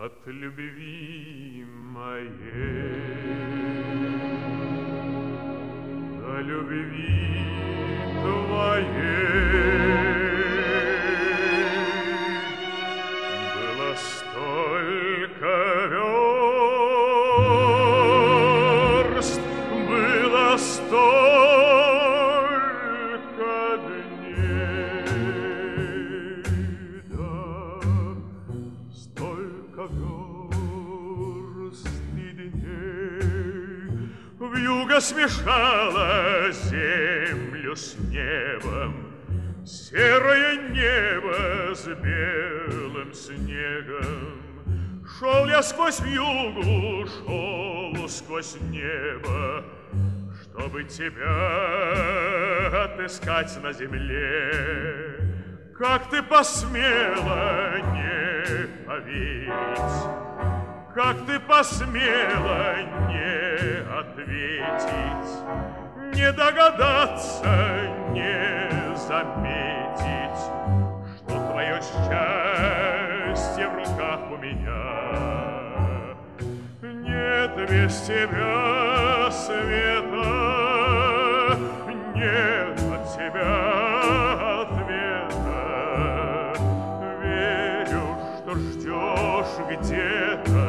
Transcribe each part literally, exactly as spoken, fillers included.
от любви моей, до любви твоей было столько верст, было столько дней, да, столько верст и дней вьюга смешала землю с небом, серое небо с белым снегом. Шел я сквозь вьюгу, шел сквозь небо, чтобы тебя отыскать на земле. Как ты посмела не поверить, как ты посмела не ответить, не догадаться, не заметить, что твое счастье в руках у меня. Нет без тебя света, нет от тебя ответа. Верю, что ждешь где-то,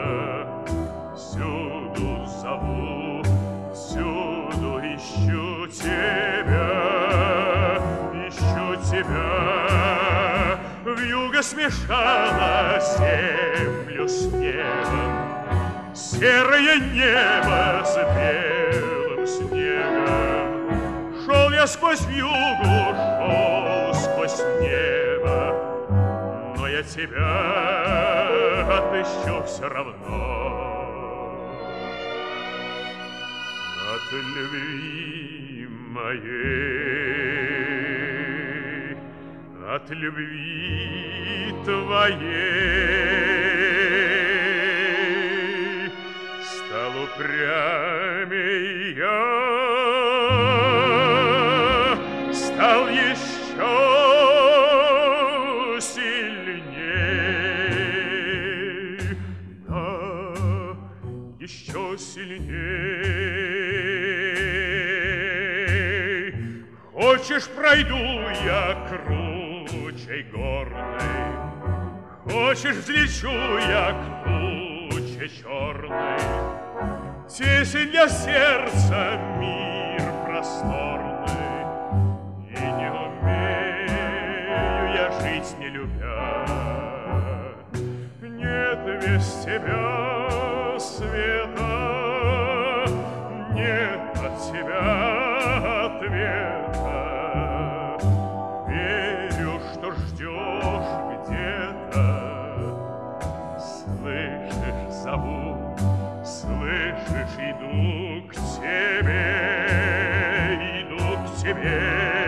всюду зову, всюду ищу тебя, ищу тебя. Вьюга смешала землю с небом, серое небо с белым снегом. Шел я сквозь вьюгу, шел сквозь небо, но я тебя отыщу все равно. От любви моей, от любви твоей стал упрямей я, стал еще сильней, да, еще сильней. Хочешь, пройду я кручей горной, хочешь, взлечу я к туче черной. Тесен для сердца мир просторный, и не умею я жить, не любя. Нет без тебя света, нет от тебя ответа. Верю, что ждешь где-то, слышишь, зову, слышишь, иду к тебе, иду к тебе.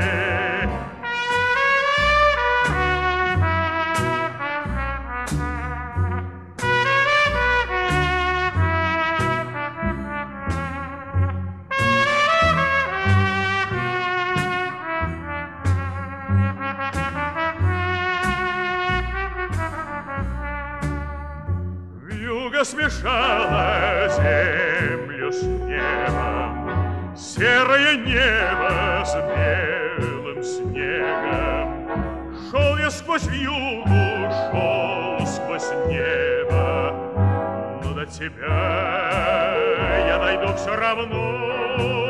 Вьюга смешала землю с небом, серое небо с белым снегом. Шел я сквозь вьюгу, шел сквозь небо, но до тебя я найду все равно.